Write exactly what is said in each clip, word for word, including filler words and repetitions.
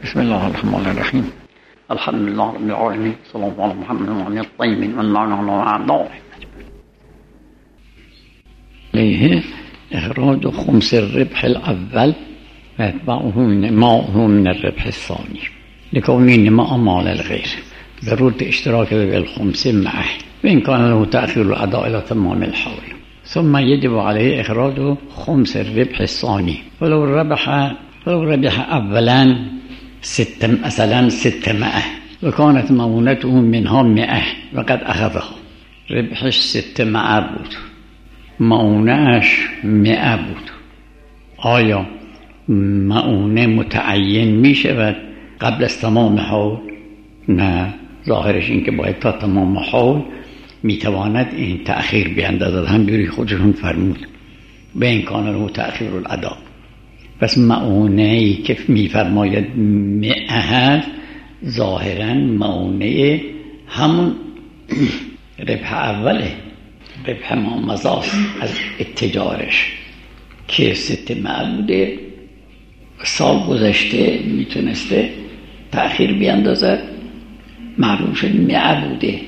بسم الله الرحمن الرحیم. الحمد لله رب العالمین، صلی الله علی محمد و علی الطیبین و الله علی اعدائهم. علیه اخراج خمس الربح الاول و اتباعه نماؤه من الربح الثانی لكونه نماء مال الغير ضرورة اشتراك بالخمس معه وإن كان له تأخير الأداء إلى تمام الحول، ثم يجب عليه إخراج خمس الربح الثاني ولو ربح ولو ربح أولا ست مثلا ستمائة وكانت مؤونته منها مئة وقد أخذها، ربحش ستمائة بود، مؤونهش مئة بود. آیا مؤونه متعین می شود قبل از تمام حول؟ نه، ظاهرش این که باید تا تمام حول می تواند این تأخیر بیندازد، همجوری خودشون فرمود به این کانال رو تأخیر الادا. پس مؤونه ای که می فرماید مئه هست ظاهرا مؤونه همون ربح اوله، ربح ما مضاف از اتجارش که ستمائه بوده، سال گذشته میتونسته تأخیر بیندازد، معلوم شد مئه بوده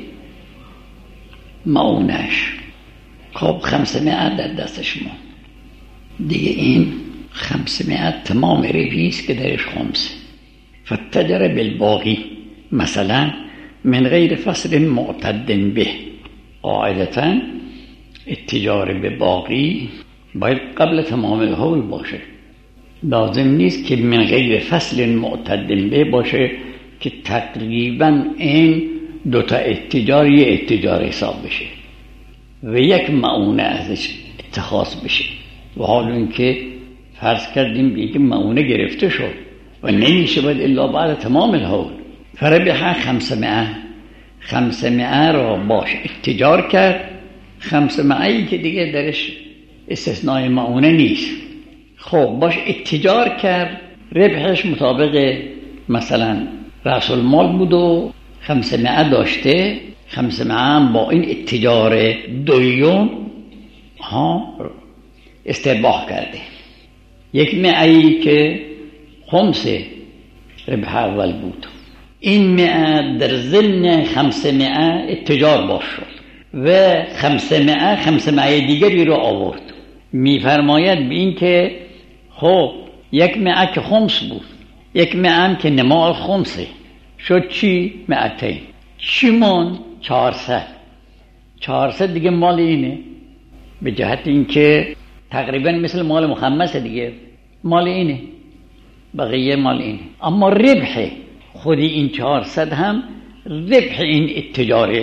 مؤونش. خب خمسمائه در دستش ما دیگه، این خمسمائه تمام ربحیست که درش خمسه. فتجر بالباقی مثلا من غیر فصل معتد به، قاعدتا اتجار به باقی باید قبل تمام الحول باشه، لازم نیست که من غیر فصل معتد به باشه که تقریبا این دوتا اتجار یه اتجار حساب بشه و یک مؤونه ازش اتخاذ بشه. و حال این که فرض کردیم بیگه مؤونه گرفته شد و نمیشه باید الا بعد تمام الحول، فربح خمسمائه، خمسمائه را باش اتجار کرد، خمسمائه ای که دیگه درش استثناء مؤونه نیست. خب باش اتجار کرد، ربحش مطابق مثلا رأس المال بود و خمسمائه داشته، خمسمائه هم با این اتجار دویون ها استرباح کرده. یک مئه‌ای که خمس ربح اول بود، این مئه در ضمن خمسمائه اتجار باش شد و خمسمائه خمسمائه دیگری رو آورد. میفرماید به این که خب یک مئه که خمس بود، یک مئه هم که نماء خمسه شد، چی؟ مئتین. چی مون؟ چهارصد. چهارصد دیگه مال اینه، به جهت این که تقریبا مثل مال مخمسه دیگه، مال اینه، بقیه مال اینه. اما ربح خودی این چهارصد هم ربح این اتجار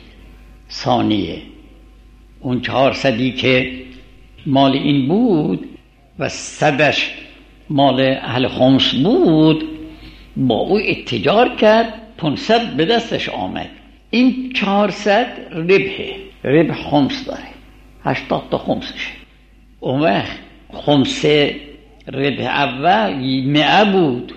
ثانیه. اون چهارصدی که مال این بود و صدش مال اهل خمس بود، با او اتجار کرد، پانصد به دستش آمد. این چهارصد ربحه، ربح خمس داره، هشتاد تا خمسشه. اون وقت خمس ربح اول مئه بود،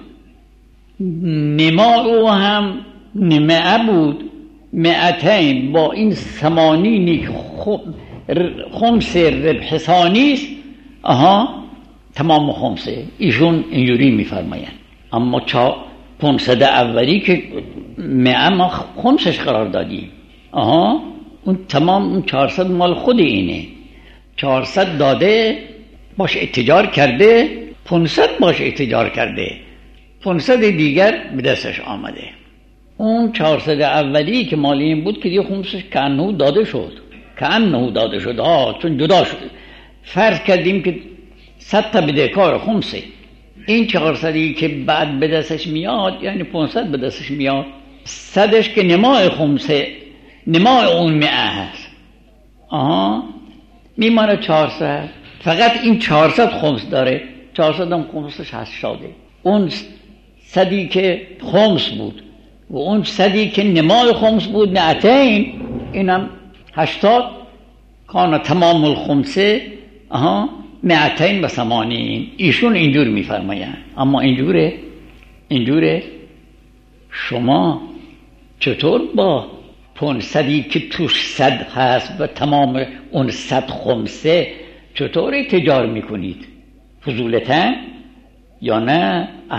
نماء او هم مئه بود، مئتین با این ثمانینی خمس ربح ثانی است، آها تمام خمسه. ایشون اینجوری میفرماین. اما چا پانصد اولی که مئه ما خمسش قرار دادیم، آها اون تمام اون چهارصد مال خود اینه، چهارصد داده باش اتجار کرده، پانصد باش اتجار کرده، پانصد دیگر به دستش آمده. اون چهارصد اولی که مال این بود که دیگه خمسش کانه داده شد، کانه داده شد، ها چون جدا شد. فرض کردیم که صد تا بدهکار خمسه، این چهارصدی که بعد به دستش میاد یعنی پانصد به دستش میاد، صدش که نماء خمسه، نماء اون مئه هست، آها میمانه چهارصد. فقط این چهارصد خمس داره، چهارصد هم خمسش هشتاده. اون صدی که خمس بود و اون صدی که نماء خمس بود مئتین، اینم هشتاد، کانا تمام الخمسه آها مئتین و ثمانین. ایشون اینجور میفرماین. اما اینجوره اینجوره شما چطور با پانصدی که توش صد هست و تمام اون صد خمسه چطور اتجار میکنید؟ فضولتن یا نه؟ اهل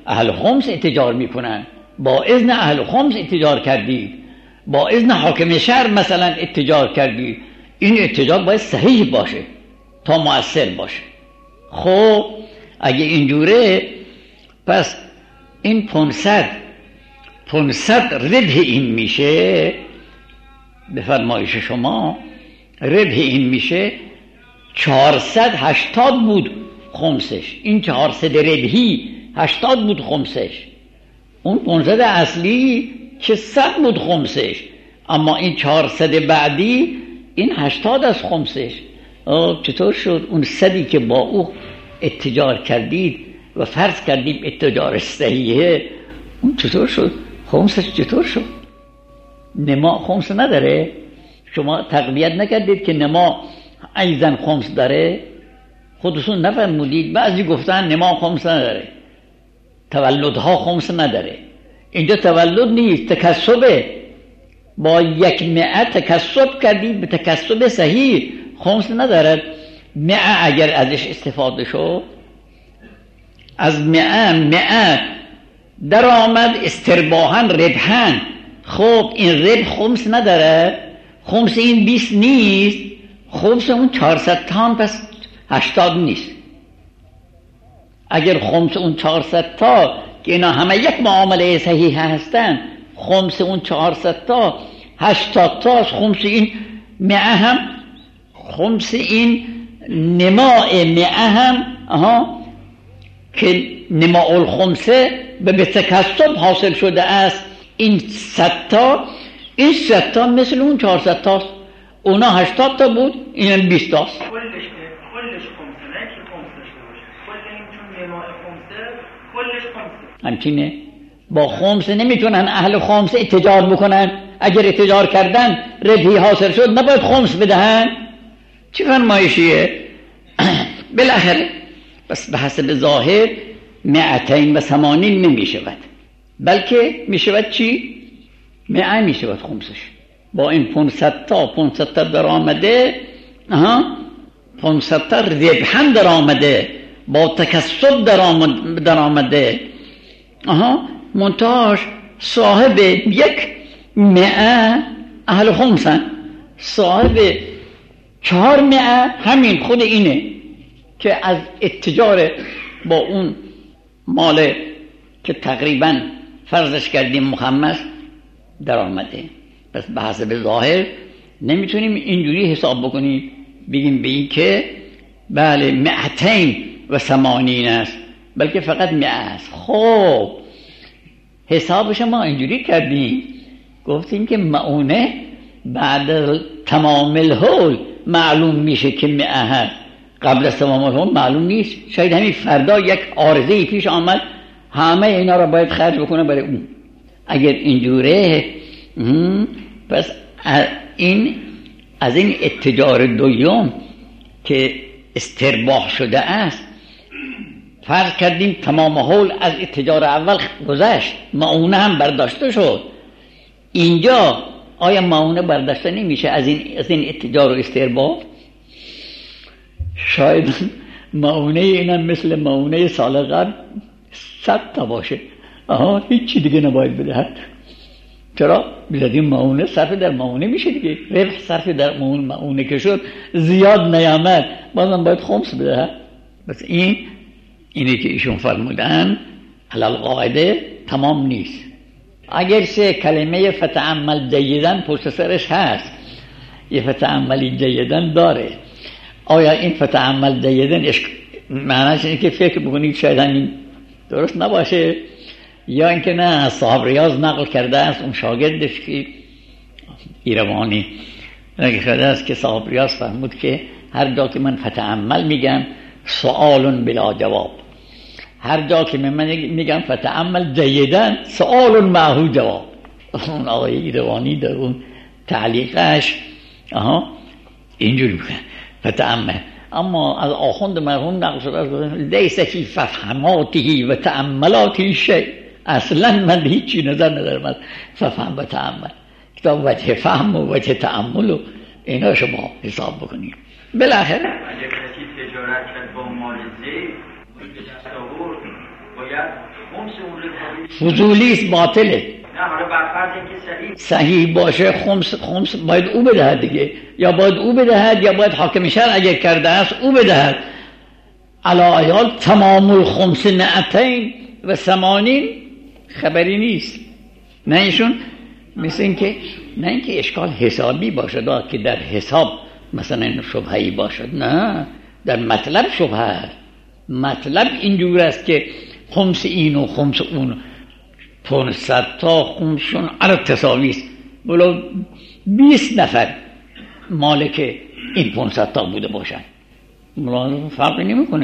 اهل خمس اتجار میکنن، با اذن اهل خمس اتجار کردید، با اذن حاکم شهر مثلا اتجار کردید، این اتجار باید صحیح باشه تا مؤثر باشه. خب اگه اینجوره پس این پانصد پانصد ربح این میشه، به فرمایش شما ربح این میشه چهارصد و هشتاد بود خمسش، این چهارصد ربحی هشتاد بود خمسش، اون پانصد اصلی که صد بود خمسش، اما این چهارصد بعدی این هشتاد از خمسش. چطور شد اون صدی که با او اتجار کردید و فرض کردیم اتجار صحیحه، اون چطور شد خمسش؟ چطور شد؟ نما خمس نداره؟ شما تقویت نکردید که نما ایزن خمس داره؟ خودتون نفرمودید؟ بعضی گفتن نما خمس نداره، تولدها خمس نداره. اینجا تولد نیست، تکسبه، با یک مئه تکسب کردید به تکسب صحیح، خمس ندارد. مئه اگر ازش استفاده شد، از مئه مئه در آمد استرباحاً ربحاً، خب این ربح خمس نداره، خمس این بیست نیست، خمس اون چهارصد تا پس هشتاد نیست. اگر خمس اون چهارصد تا که اینا همه یک معامله صحیح هستن، خمس اون چهارصد تا هشتاد تا، خمس این مئه هم، خمس این نماء مئه هم آها که نماء الخمسه به تکسب حاصل شده است، این صد تا، این صد تا مثل اون چهارصد تاست، اونا هشتاد تا بود، این بیست تاست. کلش کلش خمسه، نه که خمس داشته باشه، کل این چون نماء خمسه کلش خمسه. همچینه با خمس نمیتونن اهل خمس اتجار بکنن، اگر اتجار کردن ربحی حاصل شد نباید خمس بدهن. چی فرمایشیه؟ بالاخره بس به حسب ظاهر مئتین و ثمانین نمی شود، بلکه می شود چی؟ مئه می شود خمسش. با این پانصد تا پانصد تا در آمده، آها پانصد تا ربحاً در آمده، با تکسب در آمده، آها منتهاش صاحب یک مئه اهل خمسن، صاحب چهار مئه همین خود اینه که از اتجار با اون مال که تقریبا فرضش کردیم مخمس در آمده. پس به حسب ظاهر نمیتونیم اینجوری حساب بکنیم بگیم به این که بله مئتین و ثمانین است، بلکه فقط مئه است. خب حسابش ما اینجوری کردیم، گفتیم که معونه بعد تمام الحول معلوم میشه که مئه هست، قبل از تمام الحول معلوم نیست. شاید همین فردا یک عارضه پیش آمد، همه اینا را باید خرج بکنه برای اون. اگر اینجوره پس این از این اتجار دوم که استرباح شده است فرض کردیم تمام حول از اتجار اول گذشت، معونه هم برداشته شد. اینجا آیا معونه برداشته نمیشه از این از این اتجار و استرباح؟ شاید معونه اینم مثل معونه سال قبل صد تا باشه، آها هیچی دیگه نباید بدهد. چرا؟ بزدیم معونه صرف در معونه میشه دیگه، ربح صرف در معونه معونه که شد زیاد نیامد، بازم باید خمس بدهد. بس این اینی که ایشون فرمودن علال قاعده تمام نیست. اگر سه کلمه فتعمل جیدن پشت سرش هست، یه فتعملی جیدن داره، آیا این فتعمل جیدن معنیش اینه که فکر بکنید شاید همین درست نباشه، یا اینکه نه صاحب ریاض نقل کرده است اون شاگردش که ایروانی نقل کرده است که صاحب ریاض فرمود که هر جا که من فتعمل میگم سؤال بلا جواب، هر جا که من میگم فتعمل جیدن سؤال معهو جواب. اون آقای ایروانی در اون تعلیقش آها اینجوری میگه فتعمل، اما از آخوند مرحوم نقل شده است لیس فی ففهماته و تأملاته شیء، اصلا من هیچی نظر ندارم از ففهم و تأمل، کتاب وجه فهم و وجه تأمل و اینا شما حساب بکنید. بالاخره اگر کسی تجارت کرد با مال زید به دست آورد باید خمس اون رو فضولیست، باطله. نه حالا بر فرض اینکه صحیح صحیح باشه خمس خمس باید او بدهد دیگه، یا باید او بدهد یا باید حاکم شرع اگر کرده است او بدهد. علا ایال تمام الخمس نعتین و ثمانین خبری نیست. نه ایشون مثل این که نه اینکه اشکال حسابی باشد که در حساب مثلا شبهه‌ای باشد، نه در مطلب شبهه است. مطلب اینجور است که خمس این و خمس اون پانصد تا خمسشون علا تساوی است، ولو بیست نفر مالک این پانصد تا بوده باشن ملاحظه فرقی نمی کنه.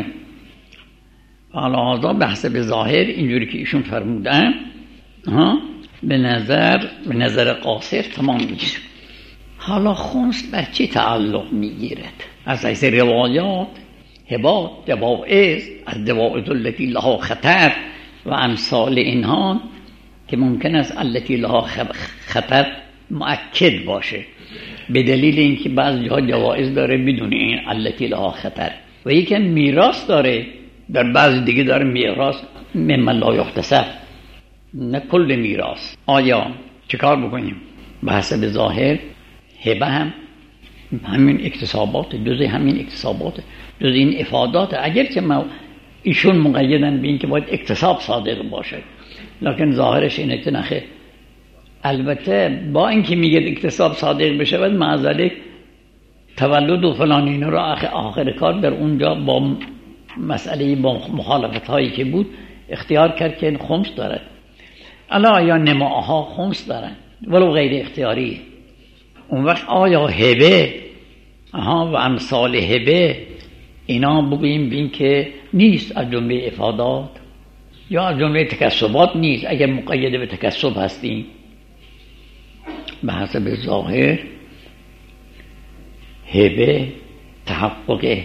حالا بحث به ظاهر اینجوری که ایشون فرمودن ها به نظر به نظر قاصر تمام میشه. حالا خمس بر چی تعلق میگیرد؟ از حیث روایات هبات جوائز از جوائز التي لها خطر و امثال اینها که ممکن است التي لها خطر مؤکد باشه، به دلیل اینکه بعض جاها جوائز داره بدون این التي لها خطر، و یکی میراث داره در بعض دیگه داره میراث ممن لا یحتسب، نه کل میراث. آیا چیکار بکنیم؟ به حسب ظاهر هبه هم همین اکتسابات، جز همین اکتسابات، جز این افادات، اگرچه ما ایشون مقیدن به این که باید اکتساب صادق باشه، لکن ظاهرش اینه که نخه. البته با اینکه میگه اکتساب صادق بشه باید معذرت تولد و فلان اینا رو آخر, آخر کار در اونجا با مسئله با مخالفت هایی که بود اختیار کرد که خمس دارد. الا یا نماها خمس دارن ولو غیر اختیاری. اون وقت آیا هبه آها و امثال هبه اینا بگوییم بین که نیست از جمله افادات یا از جمله تکسبات نیست اگر مقید به تکسب هستیم؟ به حسب ظاهر هبه تحقق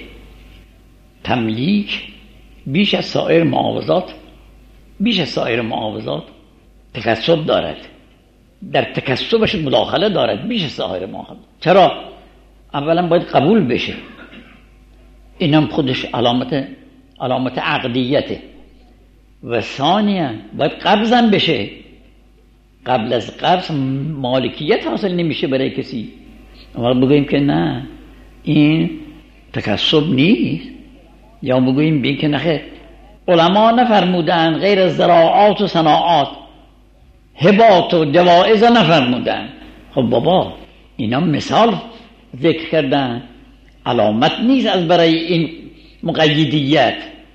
تملیک بیش از سایر معاوضات بیش از سایر معاوضات تکسب دارد، در تکسبش مداخله دارد بیش از سایر معاوضات. چرا؟ اولا باید قبول بشه، اینم خودش علامت علامت عقدیته، و ثانیا باید قبضم بشه. قبل از قبض مالکیت حاصل نمیشه برای کسی. اما بگوییم که نه این تکسب نیست، یا بگوییم بین که نخه علما نفرمودن غیر از زراعات و صناعات هبات و جوائز نفرمودن. خب بابا اینا مثال ذکر کردن، علامت نیست از برای این مقیدیت.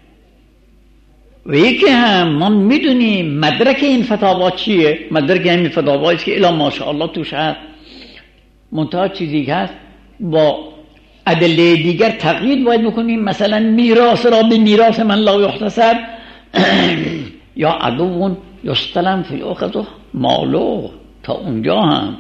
و یکی هم ما میدونیم مدرک این فتاوا چیه؟ مدرک همین فتاوا است که الا ماشاءالله توش هست، منتها چیزی که هست با ادله دیگر تقیید باید بکنیم. مثلا میراث را به میراث من لا یحتسب یا عدو یستلم فی اخذ مالو، تا اونجا هم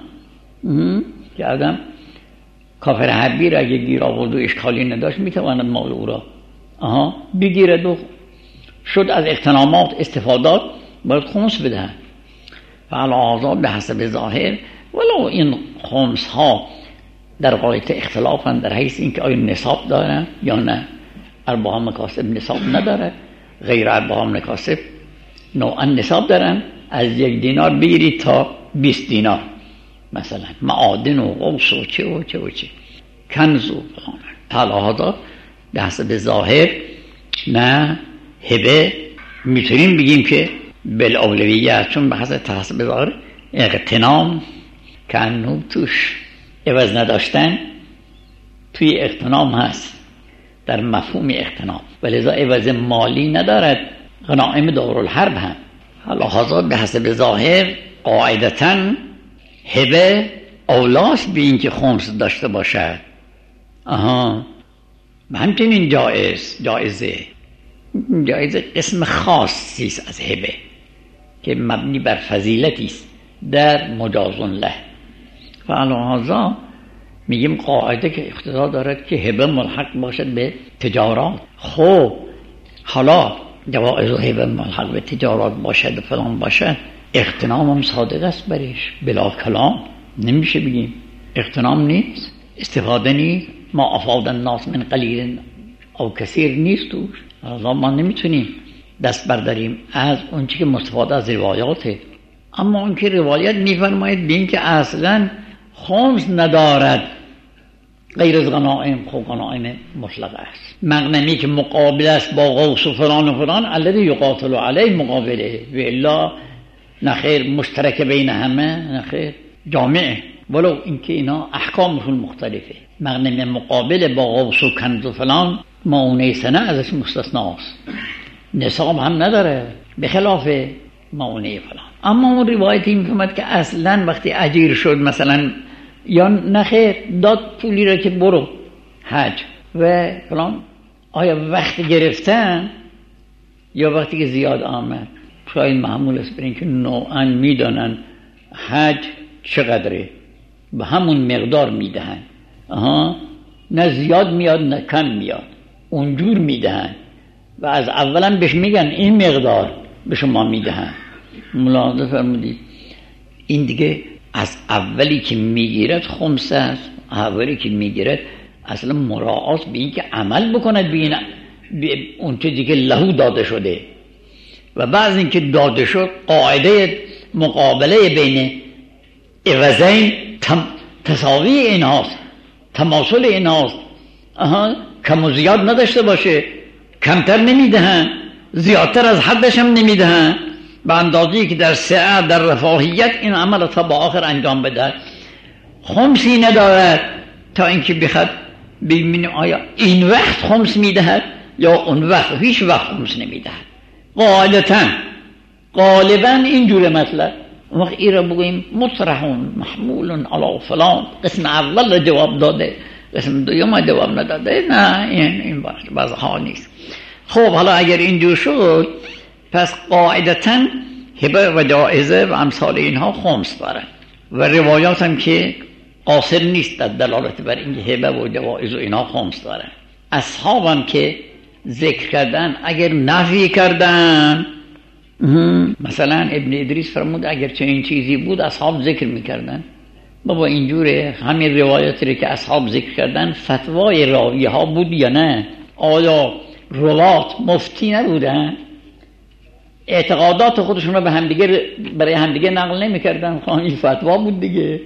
که آدم کافر حربی را اگه گیر آورد و اشکالی نداشت میتواند مال او را آها بگیرد و شد از اغتنامات استفادات باید خمس بدهد. فعلا به حسب ظاهر ولو این خمس ها در غایت اختلافن در حیث اینکه آیا نصاب دارن یا نه. ارباح مکاسب نصاب نداره، غیر ارباح مکاسب نوعا نصاب دارن، از یک دینار بگیرید تا بیست دینار، مثلا معادن و غوث و چه و چه و چه کنز و فلان. حالا به حسب ظاهر نه هبه میتونیم بگیم که بالاولویت، چون به حسب ظاهر اغتنام کنو توش عوض نداشتن توی اغتنام هست در مفهوم اغتنام، ولذا عوض مالی ندارد. غنائم دارالحرب هم حالا حاضر به حسب ظاهر قاعدتاً هبه اولاست به این که خمس داشته باشد. آها همچنین جایز جایزه جایزه قسم خاصی است از هبه که مبنی بر فضیلتی است در مجاز له. فعلا میگیم قاعده که اقتضا دارد که هبه ملحق باشد به تجارات. خب حالا جوائز و هبه ملحق به تجارات باشد و فلان باشد، اغتنام هم صادق است برش، بلا کلام نمیشه بگیم اغتنام نیست، استفاده نیست، ما افاد الناس من قلیل او کثیر نیست توش. حالا ما نمیتونیم دست برداریم از اون چی که مستفاد از روایاته. اما اون که روایت میفرماید بین که اصلا خمس ندارد غیر از غنائم، خب غنائم مطلق است. مغنمی که مقابل است با غوث و فلان و فلان الذی یقاتل علیه مقابله و الا نخیر مشترک بین همه، نخیر جامعه، ولو اینکه اینا احکامشون مختلفه. مغنم مقابل با غوث و کنز و فلان معونه سنه ازش مستثناست، نصاب هم نداره به خلاف معونه فلان. اما اون روایتی میفهمد که اصلا وقتی اجیر شد مثلا یا نخیر داد پولی را که برو حج و فلان، آیا وقتی گرفتن یا وقتی که زیاد آمد؟ شاید معمول است برین که نوعا میدانن حج چقدره به همون مقدار میدهن، آها نه زیاد میاد نه کم میاد، اونجور میدهن و از اولا بهش میگن این مقدار به شما میدهن. ملاحظه فرمودید این دیگه از اولی که میگیرد خمس است، اولی که میگیرد اصلا مراعات به این که عمل بکند به اون چیزی که لهو داده شده و بعض این که داده شد قاعده مقابله بین عوضین تساوی اینهاست، تماثل اینهاست، آها کم و زیاد نداشته باشه، کمتر نمیدهن زیادتر از حدش هم نمیدهن، به اندازه‌ای که در سعه در رفاهیت این عمل تا با آخر انجام بده. خمسی ندارد تا اینکه بخواد ببینه آیا این وقت خمس میدهد یا اون وقت، هیچ وقت خمس نمیدهد. غالباً غالباً اینجوره مطلب. وقت این را بگوییم مطرحون محمولون علی فلان، قسم اول را جواب داده قسم دوم جواب نداده، نه این این باز ها نیست. خب حالا اگر اینجور شد پس قاعدتاً هبه و جائزه و امثال اینها خمس دارن و روایات هم که قاصر نیست در دلالت بر اینکه هبه و جوائز و اینها خمس دارن. اصحاب هم که ذکر کردن اگر نفی کردن، مثلا ابن ادریس فرمود اگر چنین چیزی بود اصحاب ذکر میکردن. بابا اینجوره، همین روایاتی که اصحاب ذکر کردن فتوای راوی ها بود یا نه؟ آیا روات مفتی نبودن؟ اعتقادات خودشون رو به همدیگه برای همدیگه نقل نمیکردن؟ خب این فتوا بود دیگه،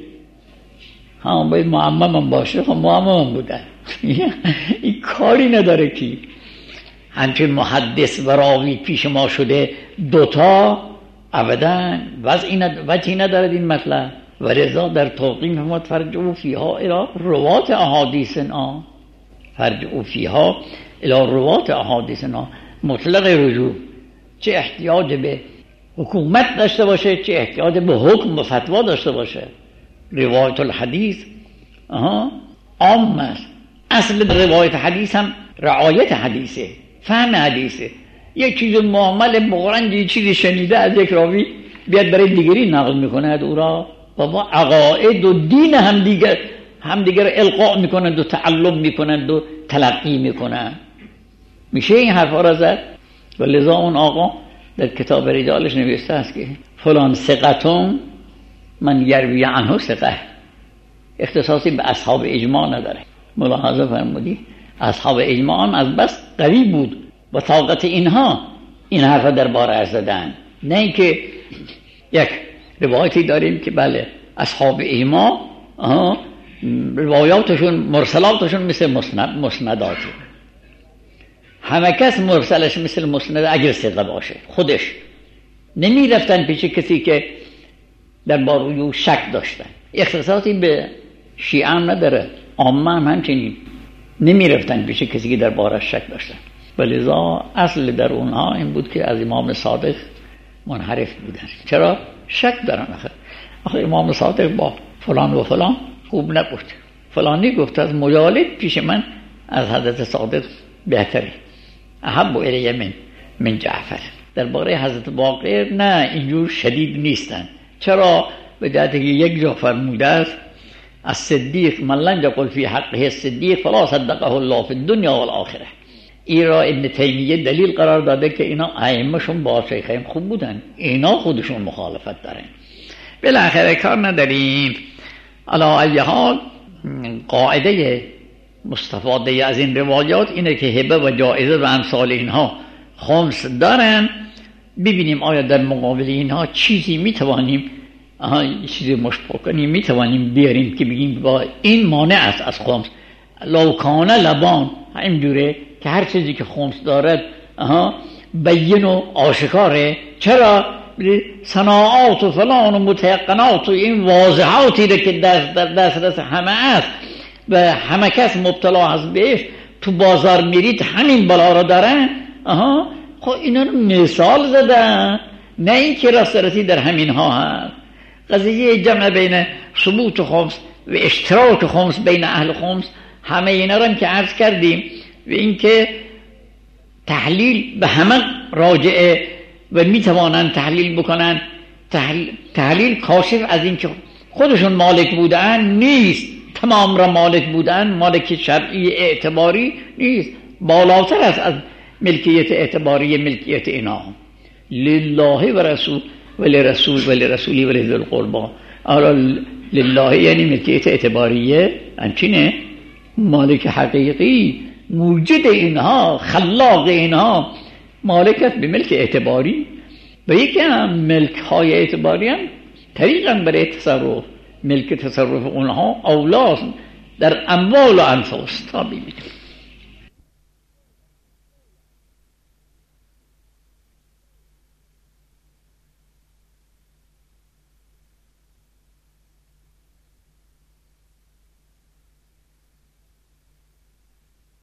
ها باید معمم هم باشه، خب معمم هم بودن. این کاری نداره کی همچون محدث و راوی پیش ما شده دوتا ابدا وجهی ندارد این مطلب. و رضا در توقیم فرمود فرجعوا فیها الی روات احادیثنا، فرجعوا فیها الی روات احادیثنا، مطلق رجوع، چه احتیاج به حکومت داشته باشه چه احتیاج به حکم و فتوا داشته باشه. روایت الحدیث آها عام است. اصل روایت حدیث هم رعایت حدیثه، فهم حدیثه. یک چیز معامل بغرنج یک چیزی شنیده از یک راوی بیاد برای دیگری نقل میکند او را، بابا عقاید و دین هم دیگر هم دیگر القاء میکنند و تعلم میکنند و تلقی میکنند. میشه این حرفا را زد؟ و لذا اون آقا در کتاب رجالش نوشته است که فلان ثقتون من یروی عنه ثقه، اختصاصی به اصحاب اجماع نداره. ملاحظه فرمودی اصحاب اجماع هم از بس قوی بود و طاقت اینها این حرفا در باره زدن. نه اینکه یک روایتی داریم که بله اصحاب اجماع روایاتشون مرسلاتشون مثل مسند مسنداته، همه کس مرسلش مثل مسند اگر ثقه باشه خودش نمی رفتن پیش کسی که در باره شک داشتن. اختصاصی به شیعه هم نداره، عامه هم همچنین نمی رفتن پیش کسی که در باره شک داشتن. ولذا اصل در اونها این بود که از امام صادق منحرف بودن. چرا؟ شک دارن. آخر آخر امام صادق با فلان و فلان خوب نبود، فلانی گفت از مجالد پیش من از حضرت صادق بهتره، احب الی من من جعفر. درباره حضرت باقر نه اینجور شدید نیستن. چرا؟ به جهت که یک جا فرموده است از صدیق من لن یقل فی حقه الصدیق فلا صدقه الله فی الدنیا والآخره. این را ابن تیمیه دلیل قرار داده که اینا ائمه‌شون با شیخین خوب بودن، اینا خودشون مخالفت دارن. بالاخره کار نداریم. علی ای حال قاعده مستفاده از این روایات اینه که هبه و جایزه و امثال اینها خمس دارن، ببینیم آیا در مقابل اینها چیزی میتوانیم چیزی مشبه کنیم، میتوانیم بیاریم که بگیم با این مانع است از خمس. لو کان لبان اینجوره که هر چیزی که خمس دارد بین و آشکاره. چرا؟ صناعات و فلان و متیقنات و این واضحاتی را که دست در دسترس همه است و همه کس مبتلا هست بهش، تو بازار میرید همین بالا را دارن. آها خب اینا رو مثال زدن، نه این که راسترسی در همین ها هست. قضیه جمع بین ثبوت خمس و اشتراک خمس بین اهل خمس، همه اینا رو هم که عرض کردیم و این که تحلیل به همه راجعه و میتوانن تحلیل بکنن. تحلیل, تحلیل کاشف از این که خودشون مالک بودن نیست، تمام را مالک بودن، مالک شرعی اعتباری نیست، بالاتر است از ملکیت اعتباری ملکیت اینا. لله و رسول و لرسول و لرسولی و لذی القربا. آره لله یعنی ملکیت اعتباریه، همچینه مالک حقیقی موجد اینها، خلاق اینها، مالکت به ملک اعتباری. و یکی هم ملک های اعتباری هم طریقا برای تصرف، ملک تصرف اونها اولاست در اموال و انفس. تا ببینیم